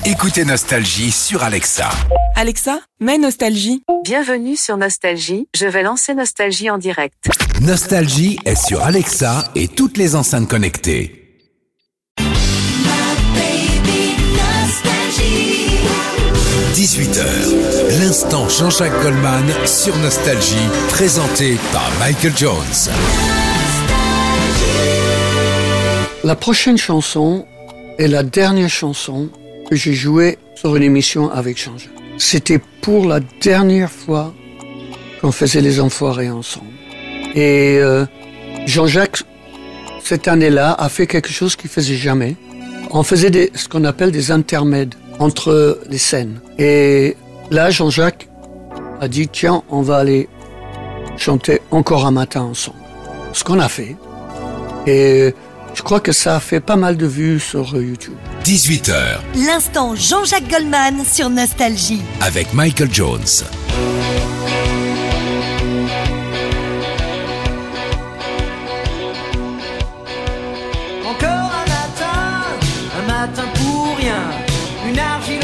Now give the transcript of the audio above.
Écoutez Nostalgie sur Alexa. Alexa, mets Nostalgie. Bienvenue sur Nostalgie, je vais lancer Nostalgie en direct. Nostalgie est sur Alexa et toutes les enceintes connectées. 18h, l'instant Jean-Jacques Goldman sur Nostalgie, présenté par Michael Jones. La prochaine chanson est la dernière chanson que j'ai jouée sur une émission avec Jean-Jacques. C'était pour la dernière fois qu'on faisait Les Enfoirés ensemble. Et Jean-Jacques, cette année-là, a fait quelque chose qu'il faisait jamais. On faisait ce qu'on appelle des intermèdes entre les scènes. Et là, Jean-Jacques a dit, tiens, on va aller chanter encore un matin ensemble. Ce qu'on a fait. Et je crois que ça a fait pas mal de vues sur YouTube. 18h. L'instant Jean-Jacques Goldman sur Nostalgie. Avec Michael Jones. Encore un matin pour rien, une argile